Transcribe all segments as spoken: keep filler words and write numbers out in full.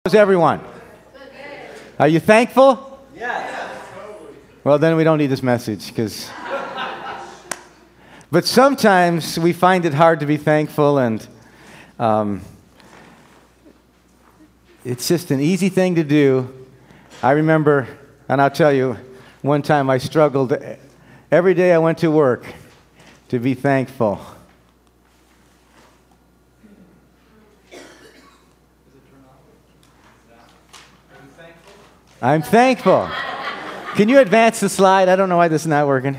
How's everyone? Are you thankful? Yes. Well, then we don't need this message, because... But sometimes we find it hard to be thankful, and um, it's just an easy thing to do. I remember, and I'll tell you, one time I struggled. Every day I went to work to be thankful. I'm thankful. Can you advance the slide? I don't know why this is not working.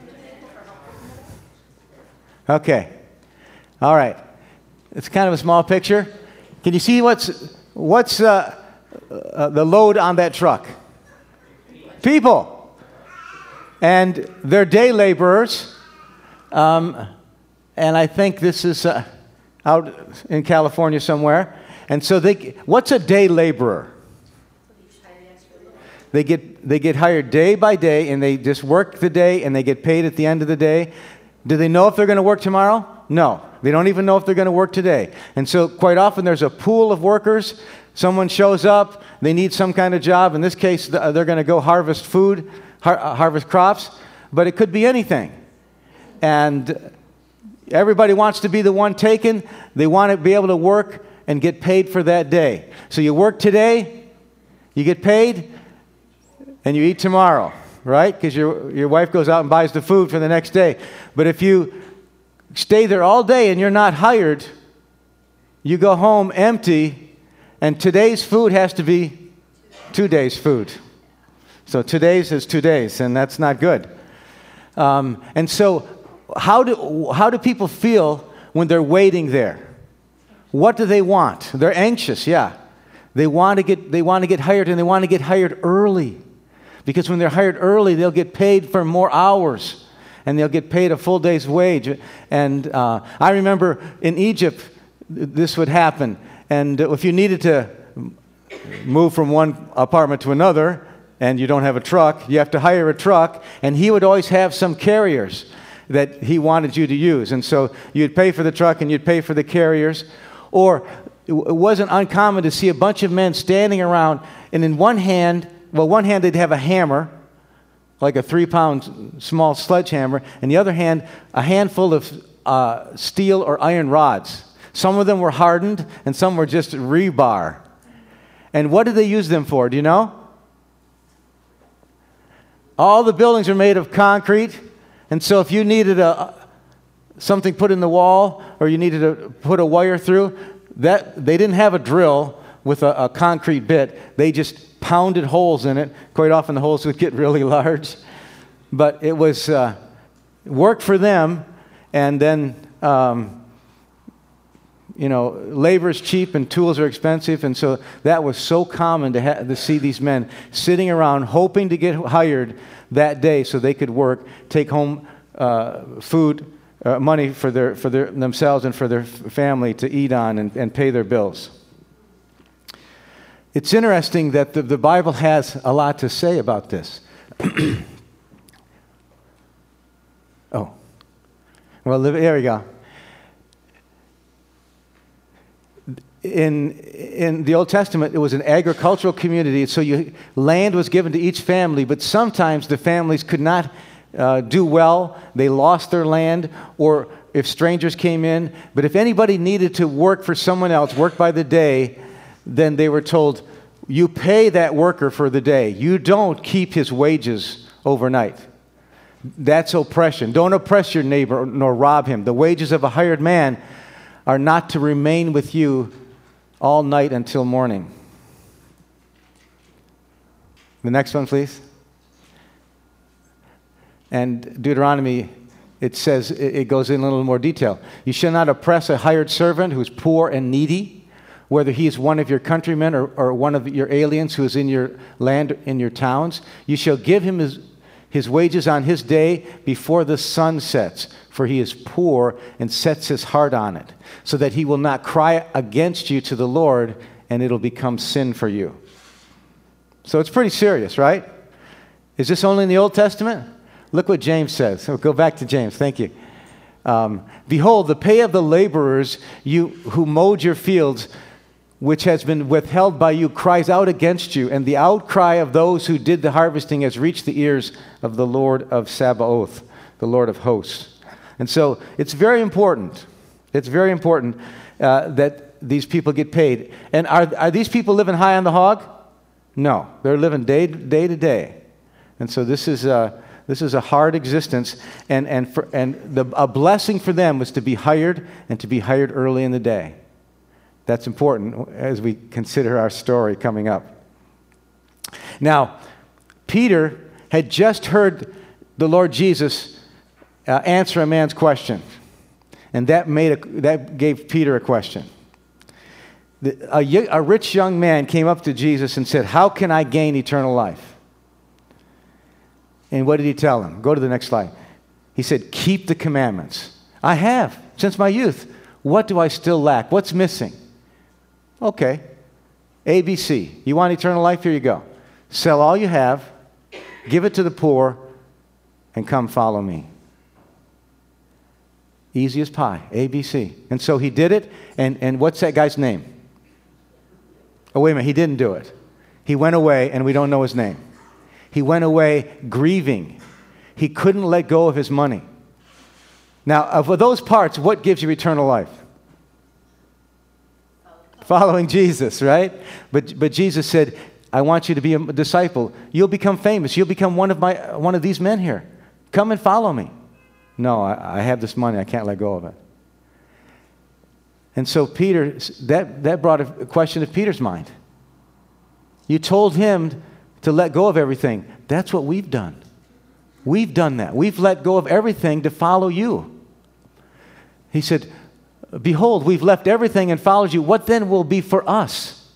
Okay. All right. It's kind of a small picture. Can you see what's what's uh, uh, the load on that truck? People. And they're day laborers. Um, and I think this is uh, out in California somewhere. And so they, what's a day laborer? They get they get hired day by day, and they just work the day, and they get paid at the end of the day. Do they know if they're going to work tomorrow? No. They don't even know if they're going to work today. And so quite often there's a pool of workers. Someone shows up. They need some kind of job. In this case, they're going to go harvest food, har- harvest crops. But it could be anything. And everybody wants to be the one taken. They want to be able to work and get paid for that day. So you work today, you get paid, and you eat tomorrow, right? Because your your wife goes out and buys the food for the next day. But if you stay there all day and you're not hired, you go home empty, and today's food has to be two days' food. So today's is two days, and that's not good. Um, and so how do how do people feel when they're waiting there? What do they want? They're anxious, yeah. They want to get they want to get hired, and they want to get hired early. Because when they're hired early, they'll get paid for more hours, and they'll get paid a full day's wage. And uh, I remember in Egypt, this would happen. And if you needed to move from one apartment to another, and you don't have a truck, you have to hire a truck, and he would always have some carriers that he wanted you to use. And so you'd pay for the truck, and you'd pay for the carriers. Or it wasn't uncommon to see a bunch of men standing around, and in one hand, well, one hand they'd have a hammer, like a three-pound small sledgehammer, and the other hand, a handful of uh, steel or iron rods. Some of them were hardened, and some were just rebar. And what did they use them for? Do you know? All the buildings are made of concrete, and so if you needed a something put in the wall, or you needed to put a wire through, that they didn't have a drill with a, a concrete bit. They just pounded holes in it. Quite often the holes would get really large. But it was uh, work for them, and then, um, you know, labor is cheap and tools are expensive, and so that was so common to, ha- to see these men sitting around hoping to get hired that day so they could work, take home uh, food, uh, money for their for their themselves and for their f- family to eat on and, and pay their bills. It's interesting that the, the Bible has a lot to say about this. oh. Well, there we go. In in the Old Testament, it was an agricultural community, so you, land was given to each family, but sometimes the families could not uh, do well. They lost their land, or if strangers came in. But if anybody needed to work for someone else, work by the day, then they were told, you pay that worker for the day. You don't keep his wages overnight. That's oppression. Don't oppress your neighbor nor rob him. The wages of a hired man are not to remain with you all night until morning. The next one, please. And Deuteronomy, it says, it goes in a little more detail. You shall not oppress a hired servant who's poor and needy, whether he is one of your countrymen or, or one of your aliens who is in your land, in your towns. You shall give him his, his wages on his day before the sun sets, for he is poor and sets his heart on it, so that he will not cry against you to the Lord, and it'll become sin for you. So it's pretty serious, right? Is this only in the Old Testament? Look what James says. So go back to James. Thank you. Um, Behold, the pay of the laborers you who mowed your fields, which has been withheld by you cries out against you, and the outcry of those who did the harvesting has reached the ears of the Lord of Sabaoth, the Lord of hosts. And so it's very important. It's very important uh, that these people get paid. And are, are these people living high on the hog? No. They're living day, day to day. And so this is a, this is a hard existence. And, and, for, and the, a blessing for them was to be hired, and to be hired early in the day. That's important as we consider our story coming up. Now, Peter had just heard the Lord Jesus uh, answer a man's question. And that, made a, that gave Peter a question. The, a, a rich young man came up to Jesus and said, "How can I gain eternal life?" And what did he tell him? Go to the next slide. He said, "Keep the commandments." "I have, since my youth. What do I still lack? What's missing?" "Okay, A B C. You want eternal life? Here you go. Sell all you have, give it to the poor, and come follow me." Easy as pie, A B C. And so he did it, and, and what's that guy's name? Oh, wait a minute, he didn't do it. He went away, and we don't know his name. He went away grieving. He couldn't let go of his money. Now, of those parts, what gives you eternal life? Following Jesus, right? But but Jesus said, "I want you to be a disciple. You'll become famous. You'll become one of my one of these men here. Come and follow me." "No, I, I have this money. I can't let go of it." And so Peter, that, that brought a question to Peter's mind. You told him to let go of everything. That's what we've done. We've done that. We've let go of everything to follow you. He said, "Behold, we've left everything and followed you. What then will be for us?"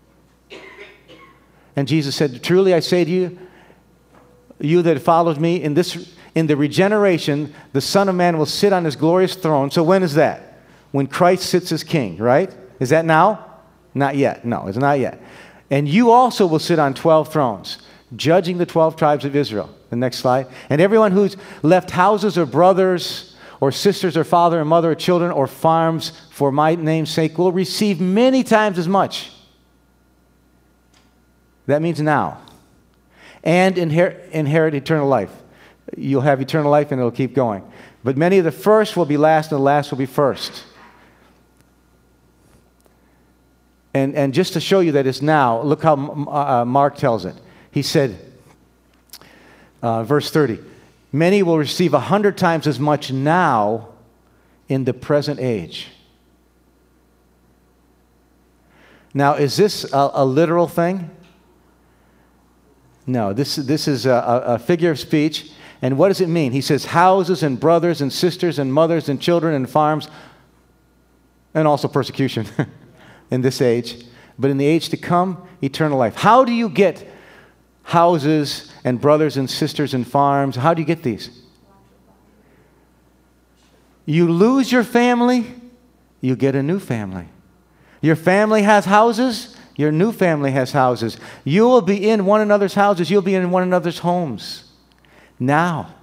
And Jesus said, "Truly I say to you, you that followed me, in this in the regeneration, the Son of Man will sit on his glorious throne." So when is that? When Christ sits as king, right? Is that now? Not yet. No, it's not yet. "And you also will sit on twelve thrones, judging the twelve tribes of Israel." The next slide. "And everyone who's left houses or brothers or sisters or father and mother or children or farms for my name's sake will receive many times as much." That means now. "And inher- inherit eternal life." You'll have eternal life and it'll keep going. "But many of the first will be last and the last will be first." And, and just to show you that it's now, look how uh, Mark tells it. He said, uh, verse thirty, "Many will receive a hundred times as much now in the present age." Now, is this a, a literal thing? No, this, this is a, a figure of speech. And what does it mean? He says houses and brothers and sisters and mothers and children and farms, and also persecution in this age. But in the age to come, eternal life. How do you get houses and brothers and sisters and farms? How do you get these? You lose your family, you get a new family. Your family has houses, your new family has houses. You will be in one another's houses, you'll be in one another's homes. Now,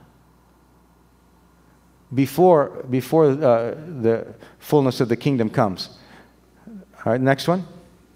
before, before uh, the fullness of the kingdom comes. All right, next one.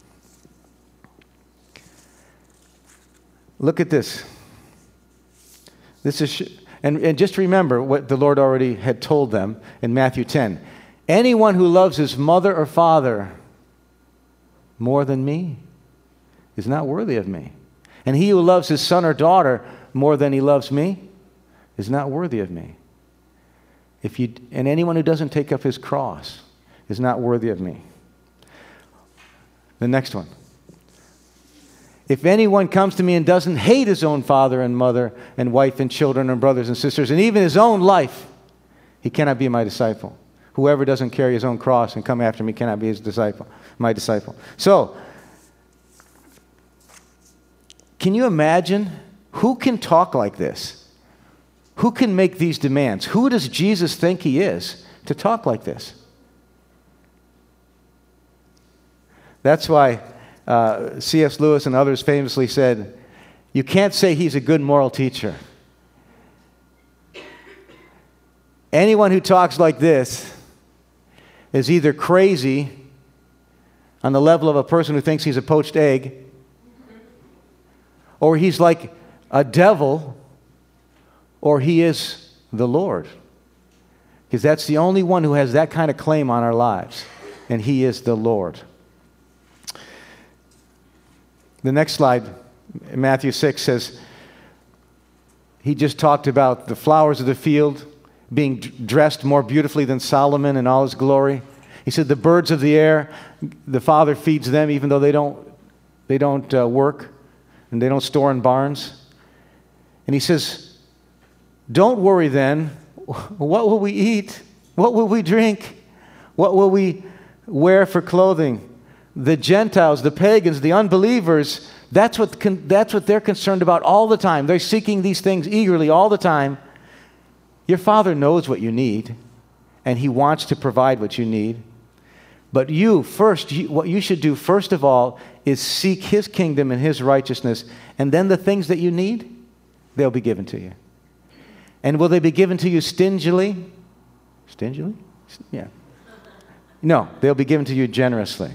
Look at this. This is, sh- and, and just remember what the Lord already had told them in Matthew ten. "Anyone who loves his mother or father more than me is not worthy of me. And he who loves his son or daughter more than he loves me is not worthy of me. If you, and anyone who doesn't take up his cross is not worthy of me." The next one. "If anyone comes to me and doesn't hate his own father and mother and wife and children and brothers and sisters and even his own life, he cannot be my disciple. Whoever doesn't carry his own cross and come after me cannot be his disciple, my disciple." So, can you imagine who can talk like this? Who can make these demands? Who does Jesus think he is to talk like this? That's why uh, C S Lewis and others famously said, you can't say he's a good moral teacher. Anyone who talks like this is either crazy on the level of a person who thinks he's a poached egg, or he's like a devil, or he is the Lord. Because that's the only one who has that kind of claim on our lives, and he is the Lord. The next slide, Matthew six, says, he just talked about the flowers of the field being dressed more beautifully than Solomon in all his glory. He said the birds of the air, the Father feeds them even though they don't, they don't uh, work and they don't store in barns. And he says, don't worry then, what will we eat? What will we drink? What will we wear for clothing? The Gentiles, the pagans, the unbelievers, that's what, con- that's what they're concerned about all the time. They're seeking these things eagerly all the time. Your Father knows what you need, and he wants to provide what you need. But you, first, you, what you should do, first of all, is seek his kingdom and his righteousness, and then the things that you need, they'll be given to you. And will they be given to you stingily? Stingily? Yeah. No, they'll be given to you generously.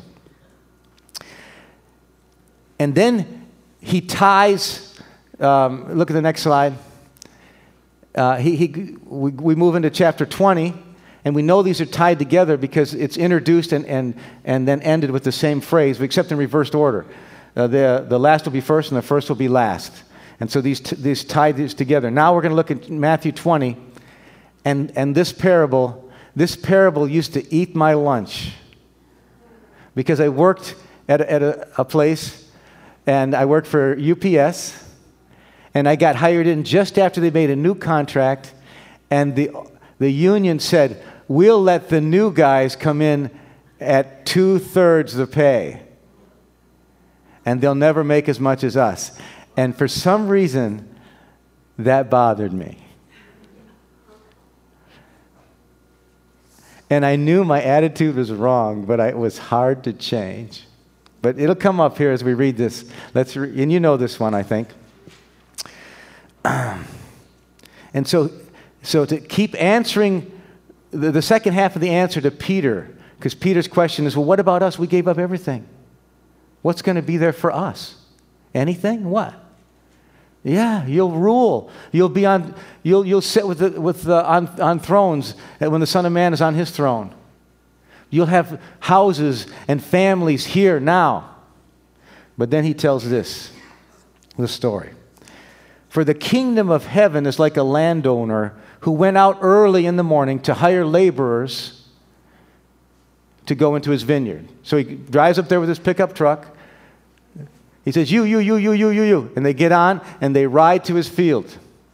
And then he ties, um, look at the next slide. Uh, he, he, we, we move into chapter twenty, and we know these are tied together because it's introduced and, and, and then ended with the same phrase, except in reversed order. Uh, the, the last will be first, and the first will be last. And so these, t- these tie these together. Now we're going to look at Matthew twenty, and, and this parable, this parable used to eat my lunch. Because I worked at a, at a, a place, and I worked for U P S, and I got hired in just after they made a new contract, and the, the union said, we'll let the new guys come in at two-thirds the pay, and they'll never make as much as us. And for some reason, that bothered me. And I knew my attitude was wrong, but I, it was hard to change. But it'll come up here as we read this. Let's re- and you know this one, I think. And so, so to keep answering the, the second half of the answer to Peter, because Peter's question is, well, what about us? We gave up everything. What's going to be there for us? Anything? What? Yeah, you'll rule. You'll be on. You'll you'll sit with the, with the, on on thrones when the Son of Man is on his throne. You'll have houses and families here now. But then he tells this, the story. For the kingdom of heaven is like a landowner who went out early in the morning to hire laborers to go into his vineyard. So he drives up there with his pickup truck. He says, you, you, you, you, you, you, you. And they get on and they ride to his field.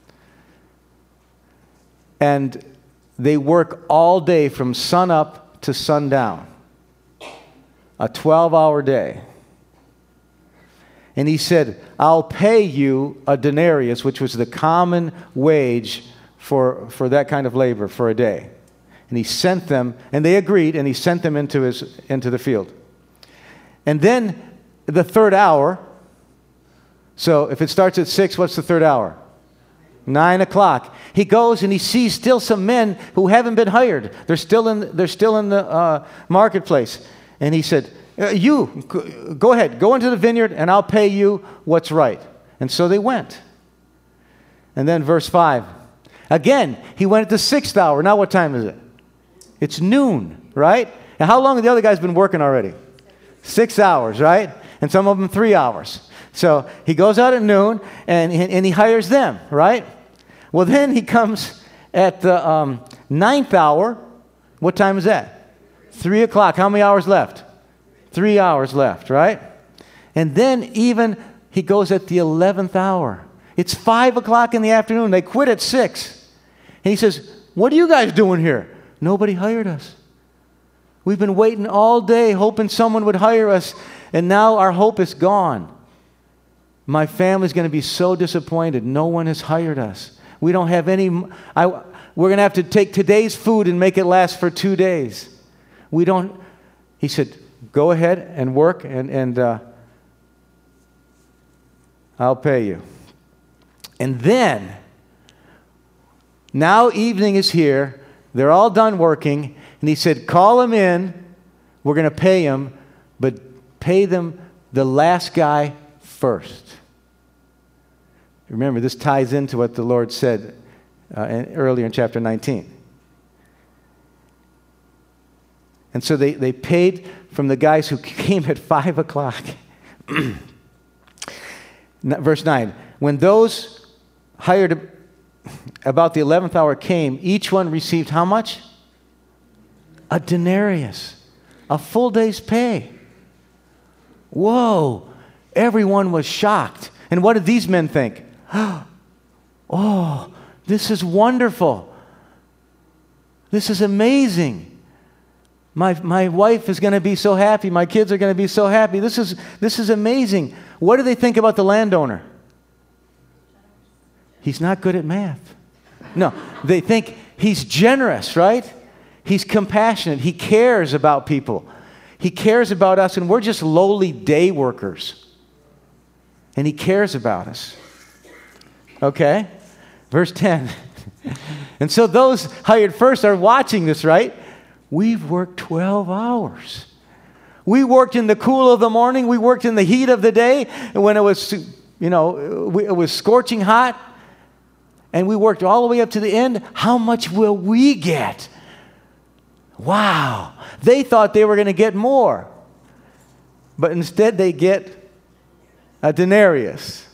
And they work all day from sun up to sundown, a twelve-hour day. And he said, I'll pay you a denarius, which was the common wage for, for that kind of labor for a day. And he sent them, and they agreed, and he sent them into his into the field. And then the third hour, so if it starts at six, what's the third hour? Nine o'clock. He goes and he sees still some men who haven't been hired. They're still in. They're still in the uh, marketplace. And he said, uh, "You go ahead, go into the vineyard, and I'll pay you what's right." And so they went. And then verse five. Again, he went at the sixth hour. Now what time is it? It's noon, right? And how long have the other guys been working already? Six hours, right? And some of them three hours. So he goes out at noon, and, and he hires them, right? Well, then he comes at the um, ninth hour. What time is that? Three o'clock. How many hours left? Three hours left, right? And then even he goes at the eleventh hour. It's five o'clock in the afternoon. They quit at six. And he says, what are you guys doing here? Nobody hired us. We've been waiting all day hoping someone would hire us, and now our hope is gone. My family's going to be so disappointed. No one has hired us. We don't have any... I, we're going to have to take today's food and make it last for two days. We don't... He said, go ahead and work, and, and uh, I'll pay you. And then, now evening is here. They're all done working. And he said, call him in. We're going to pay him. but pay them the last guy first. Remember, this ties into what the Lord said uh, in, earlier in chapter nineteen. And so they, they paid from the guys who came at five o'clock. Verse nine, when those hired about the eleventh hour came, each one received how much? A denarius, a full day's pay. Whoa, everyone was shocked. And what did these men think? Oh, this is wonderful. This is amazing. My, my wife is going to be so happy. My kids are going to be so happy. This is, this is amazing. What do they think about the landowner? He's not good at math. No, they think he's generous, right? He's compassionate. He cares about people. He cares about us, and we're just lowly day workers. And he cares about us. Okay? Verse ten. And so those hired first are watching this, right? We've worked twelve hours. We worked in the cool of the morning. We worked in the heat of the day when it was, you know, it was scorching hot. And we worked all the way up to the end. How much will we get? Wow. They thought they were going to get more. But instead they get a denarius.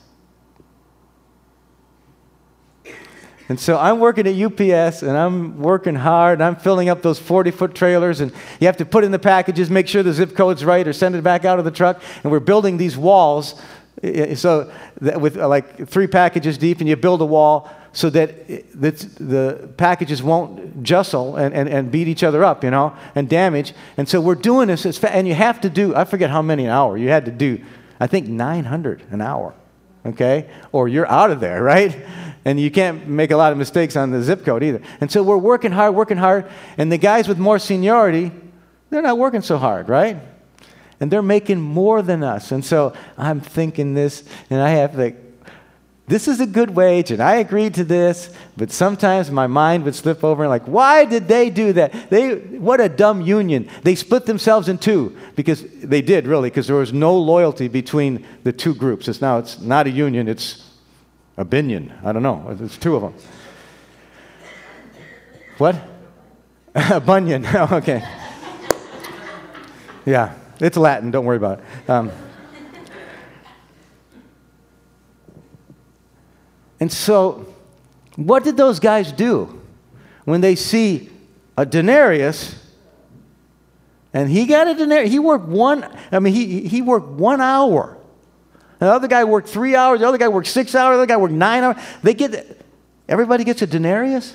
And so I'm working at U P S, and I'm working hard, and I'm filling up those forty-foot trailers, and you have to put in the packages, make sure the zip code's right, or send it back out of the truck. And we're building these walls, so that with like three packages deep, and you build a wall so that the packages won't jostle and, and, and beat each other up, you know, and damage. And so we're doing this, as fa- and you have to do, I forget how many an hour. You had to do, I think, nine hundred an hour, okay? Or you're out of there, right? And you can't make a lot of mistakes on the zip code either. And so we're working hard, working hard, and the guys with more seniority, they're not working so hard, right? And they're making more than us. And so I'm thinking this, and I have like, this is a good wage, and I agreed to this, but sometimes my mind would slip over and like, why did they do that? They, what a dumb union. They split themselves in two, because they did really, because there was no loyalty between the two groups. It's now, it's not a union, it's a binion. I don't know. There's two of them. What? A bunion. Oh, okay. Yeah, it's Latin. Don't worry about it. Um, and so, what did those guys do when they see a denarius? And he got a denarius. He worked one. I mean, he he worked one hour. The other guy worked three hours. The other guy worked six hours. The other guy worked nine hours. They get, everybody gets a denarius.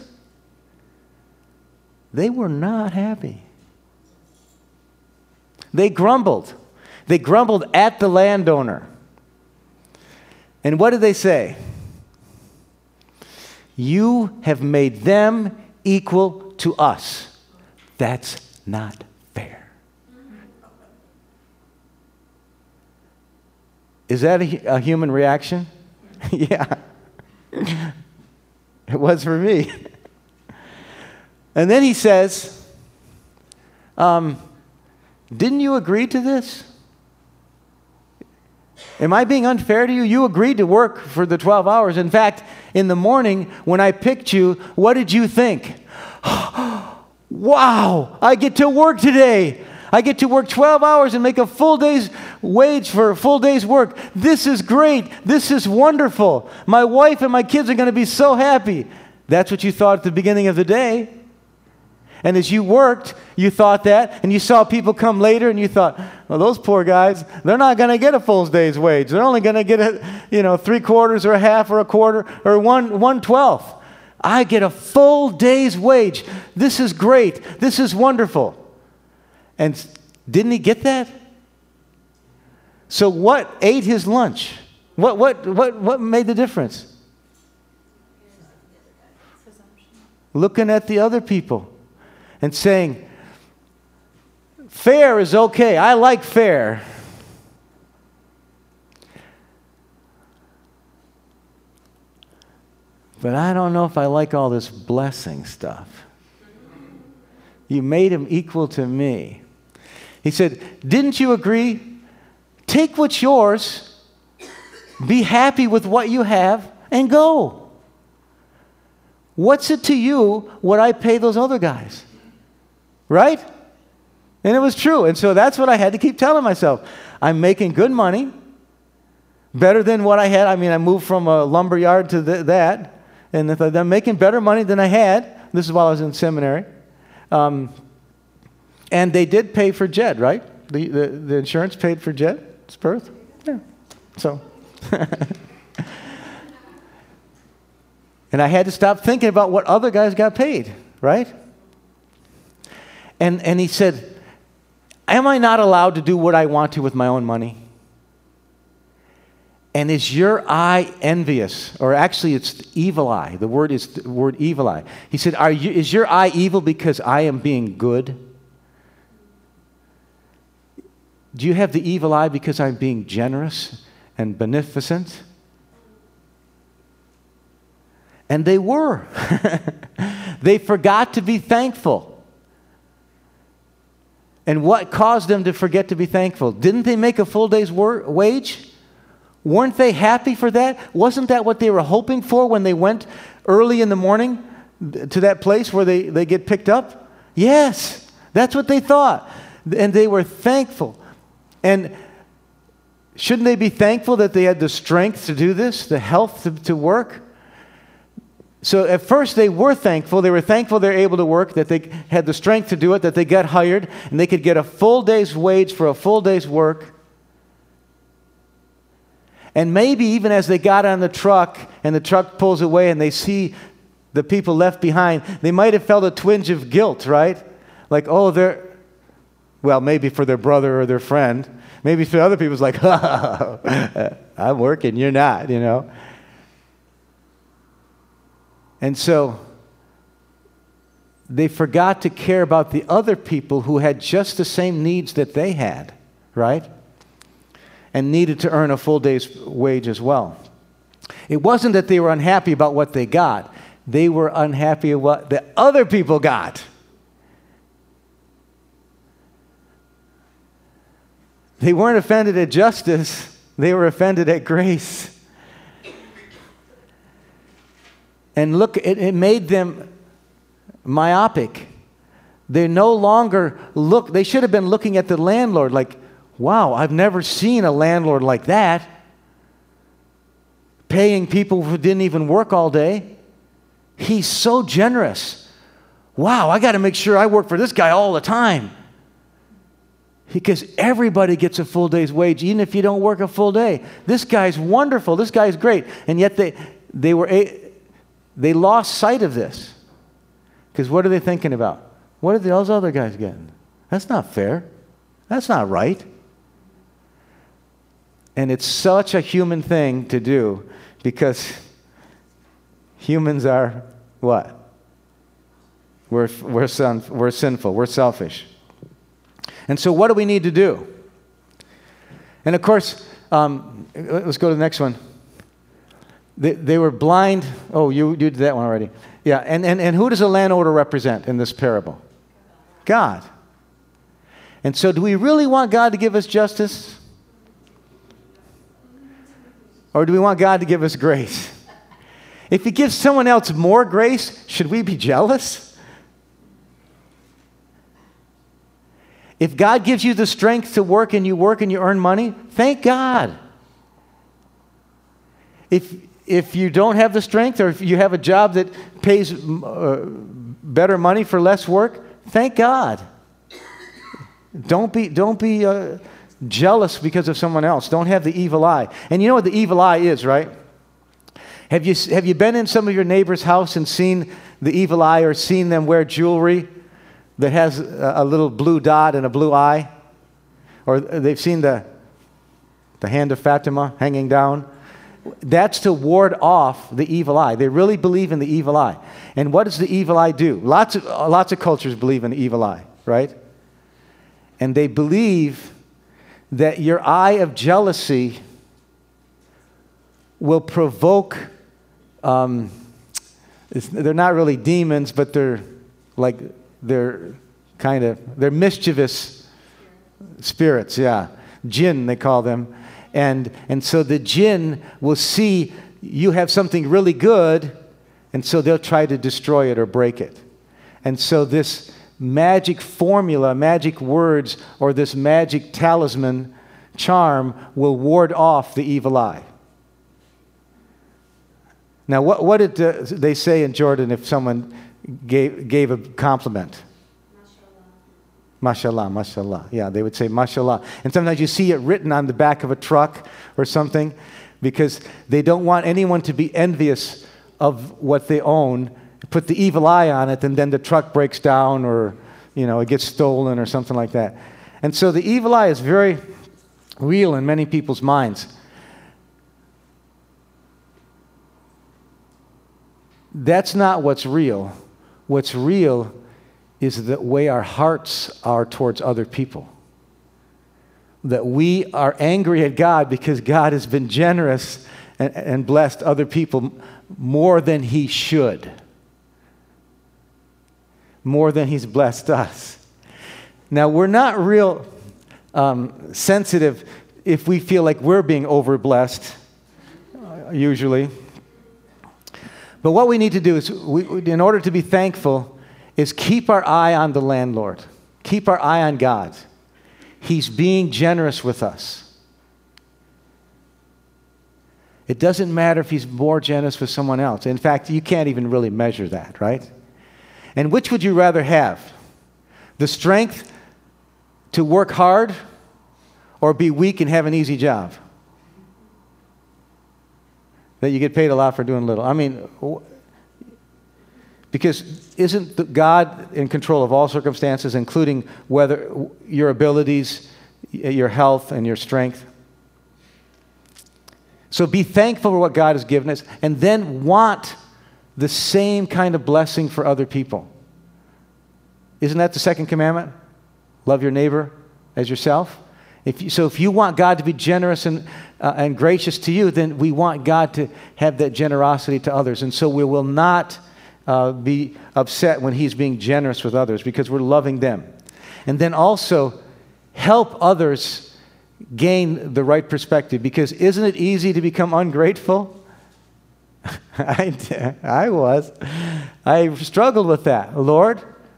They were not happy. They grumbled. They grumbled at the landowner. And what did they say? You have made them equal to us. That's not fair. Is that a, a human reaction? Yeah. It was for me. And then he says, um, didn't you agree to this? Am I being unfair to you? You agreed to work for the twelve hours. In fact, in the morning when I picked you, what did you think? Wow, I get to work today. I get to work twelve hours and make a full day's wage for a full day's work. This is great. This is wonderful. My wife and my kids are going to be so happy. That's what you thought at the beginning of the day. And as you worked, you thought that, and you saw people come later, and you thought, well, those poor guys, they're not going to get a full day's wage. They're only going to get a, you know, three quarters or a half or a quarter or one one twelfth. I get a full day's wage. This is great. This is wonderful. And didn't he get that? So what ate his lunch? What what what what made the difference? Looking at the other people and saying, fair is okay. I like fair. But I don't know if I like all this blessing stuff. You made him equal to me. He said, didn't you agree? Take what's yours, be happy with what you have, and go. What's it to you what I pay those other guys? Right? And it was true. And so that's what I had to keep telling myself. I'm making good money, better than what I had. I mean, I moved from a lumber yard to th- that, and if I'm making better money than I had. This is while I was in seminary. Um, and they did pay for Jed, right? The, the, the insurance paid for Jed's birth? Yeah. So... And I had to stop thinking about what other guys got paid, right? And and he said, am I not allowed to do what I want to with my own money? And is your eye envious? Or actually, it's evil eye. The word is the word evil eye. He said, Are you, is your eye evil because I am being good? Do you have the evil eye because I'm being generous and beneficent? And they were. They forgot to be thankful. And what caused them to forget to be thankful? Didn't they make a full day's wor- wage? Weren't they happy for that? Wasn't that what they were hoping for when they went early in the morning to that place where they, they get picked up? Yes, that's what they thought. And they were thankful. And shouldn't they be thankful that they had the strength to do this, the health to, to work? So at first they were thankful. They were thankful they were able to work, that they had the strength to do it, that they got hired, and they could get a full day's wage for a full day's work. And maybe even as they got on the truck and the truck pulls away and they see the people left behind, they might have felt a twinge of guilt, right? Like, oh, they're, well, maybe for their brother or their friend. Maybe for other people, it's like, oh, I'm working, you're not, you know. And so they forgot to care about the other people who had just the same needs that they had, right? And needed to earn a full day's wage as well. It wasn't that they were unhappy about what they got. They were unhappy at what the other people got. They weren't offended at justice. They were offended at grace. And look, it, it made them myopic. They no longer look, they should have been looking at the landlord like, wow, I've never seen a landlord like that. Paying people who didn't even work all day. He's so generous. Wow, I got to make sure I work for this guy all the time. Because everybody gets a full day's wage, even if you don't work a full day. This guy's wonderful. This guy's great. And yet they, they were... A, They lost sight of this. Because what are they thinking about? What are those other guys getting? That's not fair. That's not right. And it's such a human thing to do because humans are what? We're, we're, son, we're sinful. We're selfish. And so what do we need to do? And of course, um, let's go to the next one. They, they were blind. Oh, you, you did that one already. Yeah, and, and, and who does a landowner represent in this parable? God. And so do we really want God to give us justice? Or do we want God to give us grace? If He gives someone else more grace, should we be jealous? If God gives you the strength to work and you work and you earn money, thank God. If If you don't have the strength, or if you have a job that pays uh, better money for less work, thank God. Don't be, don't be uh, jealous because of someone else. Don't have the evil eye. And you know what the evil eye is, right? Have you, have you been in some of your neighbor's house and seen the evil eye, or seen them wear jewelry that has a, a little blue dot and a blue eye? Or they've seen the, the hand of Fatima hanging down? That's to ward off the evil eye. They really believe in the evil eye. And what does the evil eye do? Lots of, lots of cultures believe in the evil eye, right? And they believe that your eye of jealousy will provoke, um, they're not really demons, but they're like, they're kind of, they're mischievous Spirits, yeah. Jinn, they call them. And, and so the jinn will see you have something really good, and so they'll try to destroy it or break it. And so this magic formula, magic words, or this magic talisman charm will ward off the evil eye. Now, what, what did uh, they say in Jordan if someone gave, gave a compliment? Mashallah, mashallah. Yeah, they would say mashallah. And sometimes you see it written on the back of a truck or something because they don't want anyone to be envious of what they own, put the evil eye on it, and then the truck breaks down or, you know, it gets stolen or something like that. And so the evil eye is very real in many people's minds. That's not what's real. What's real is the way our hearts are towards other people. That we are angry at God because God has been generous and, and blessed other people more than He should. More than He's blessed us. Now, we're not real um, sensitive if we feel like we're being overblessed, uh, usually. But what we need to do is, we, in order to be thankful, is keep our eye on the landlord. Keep our eye on God. He's being generous with us. It doesn't matter if He's more generous with someone else. In fact, you can't even really measure that, right? And which would you rather have? The strength to work hard or be weak and have an easy job? That you get paid a lot for doing little. I mean, because isn't God in control of all circumstances, including whether your abilities, your health, and your strength? So be thankful for what God has given us, and then want the same kind of blessing for other people. Isn't that the second commandment? Love your neighbor as yourself. If you, so if you want God to be generous and, uh, and gracious to you, then we want God to have that generosity to others. And so we will not uh, be upset when He's being generous with others because we're loving them. And then also help others gain the right perspective, because isn't it easy to become ungrateful? I, I was. I struggled with that. Lord,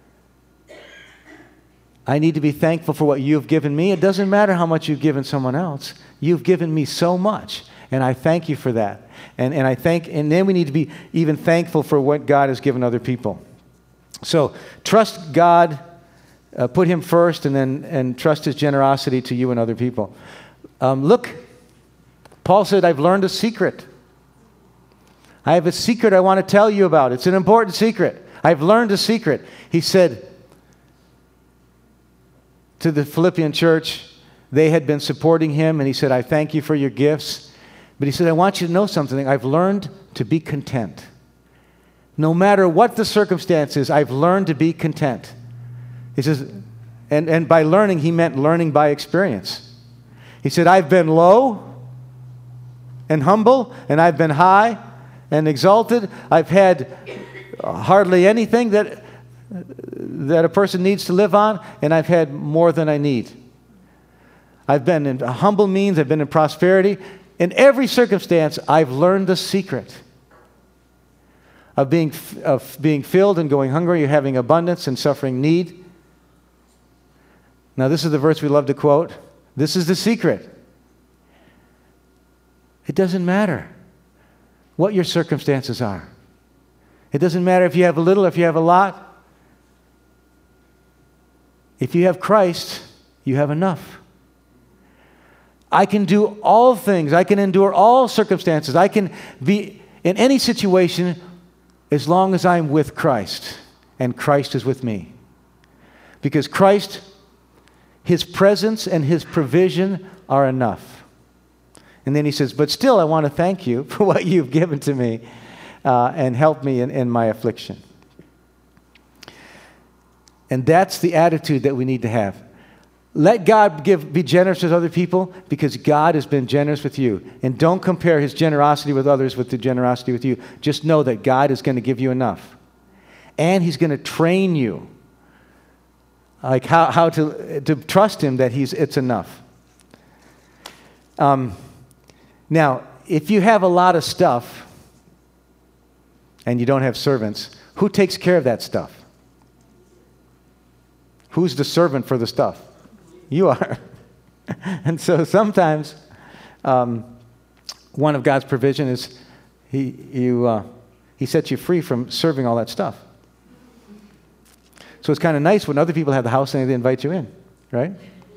I need to be thankful for what You've given me. It doesn't matter how much you've given someone else. You've given me so much, and I thank You for that. And, and I thank, and then we need to be even thankful for what God has given other people. So trust God, uh, put Him first, and then and trust His generosity to you and other people. Um, look, Paul said, I've learned a secret. I have a secret I want to tell you about. It's an important secret. I've learned a secret. He said to the Philippian church, they had been supporting him, and he said, I thank you for your gifts. But he said, I want you to know something. I've learned to be content. No matter what the circumstances, I've learned to be content. He says, and, and by learning, he meant learning by experience. He said, I've been low and humble, and I've been high and exalted. I've had hardly anything that, that a person needs to live on, and I've had more than I need. I've been in humble means, I've been in prosperity. In every circumstance, I've learned the secret of being, of being filled and going hungry, having abundance and suffering need. Now, this is the verse we love to quote. This is the secret. It doesn't matter what your circumstances are. It doesn't matter if you have a little, if you have a lot. If you have Christ, you have enough. I can do all things. I can endure all circumstances. I can be in any situation as long as I'm with Christ and Christ is with me. Because Christ, His presence and His provision are enough. And then he says, but still I want to thank you for what you've given to me uh, and help me in, in my affliction. And that's the attitude that we need to have. Let God give, be generous with other people because God has been generous with you. And don't compare His generosity with others with the generosity with you. Just know that God is going to give you enough. And He's going to train you like how, how to, to trust him that he's, it's enough. Um, now, if you have a lot of stuff and you don't have servants, who takes care of that stuff? Who's the servant for the stuff? You are. And so sometimes um, one of God's provision is he, you, uh, he sets you free from serving all that stuff. So it's kind of nice when other people have the house and they invite you in, right?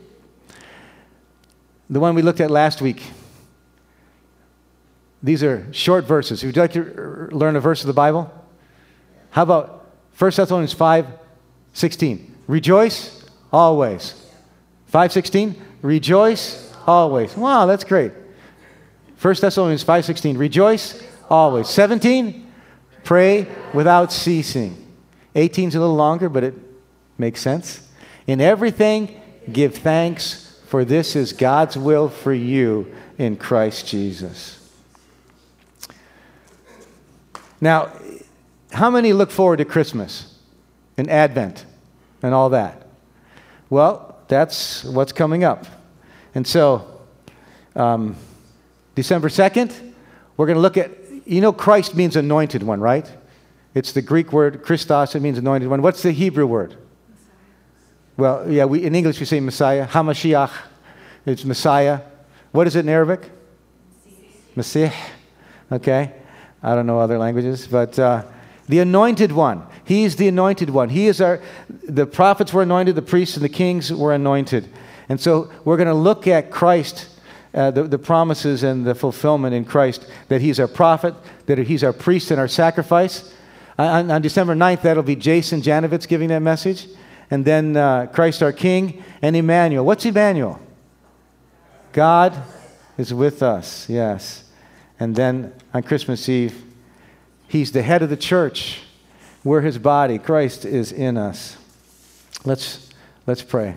The one we looked at last week. These are short verses. Would you like to learn a verse of the Bible? How about First Thessalonians five sixteen? Rejoice always. five sixteen? Rejoice always. Wow, that's great. First Thessalonians five sixteen. Rejoice always. seventeen? Pray without ceasing. eighteen's a little longer, but it makes sense. In everything, give thanks, for this is God's will for you in Christ Jesus. Now, how many look forward to Christmas and Advent and all that? Well, that's what's coming up. And so, um, December second, we're going to look at, you know, Christ means anointed one, right? It's the Greek word Christos, it means anointed one. What's the Hebrew word? Well, yeah, we, in English we say Messiah. Hamashiach, it's Messiah. What is it in Arabic? Masih. Okay. I don't know other languages, but uh, the anointed one. He's the anointed one. He is our, the prophets were anointed, the priests and the kings were anointed. And so we're going to look at Christ, uh, the, the promises and the fulfillment in Christ, that he's our prophet, that he's our priest and our sacrifice. On, on December ninth, that'll be Jason Janovitz giving that message. And then uh, Christ our King and Emmanuel. What's Emmanuel? God is with us, yes. And then on Christmas Eve, he's the head of the church. We're his body. Christ is in us. Let's, let's pray.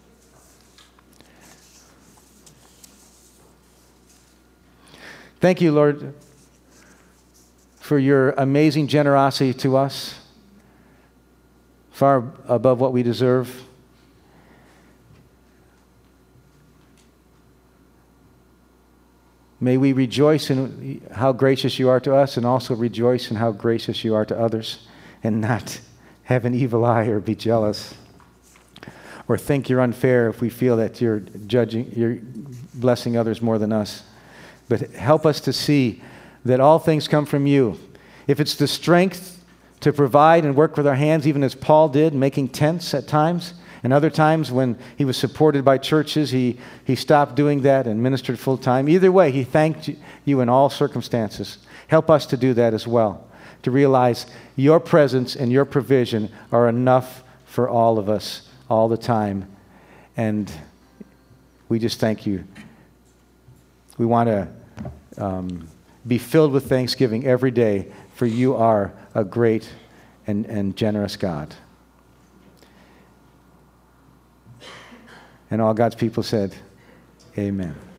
Thank you, Lord, for your amazing generosity to us, far above what we deserve. May we rejoice in how gracious you are to us and also rejoice in how gracious you are to others and not have an evil eye or be jealous or think you're unfair if we feel that you're judging, you're blessing others more than us. But help us to see that all things come from you. If it's the strength to provide and work with our hands, even as Paul did, making tents at times, and other times when he was supported by churches, he, he stopped doing that and ministered full time. Either way, he thanked you in all circumstances. Help us to do that as well, to realize your presence and your provision are enough for all of us all the time. And we just thank you. We want to um, be filled with thanksgiving every day, for you are a great and, and generous God. And all God's people said, amen.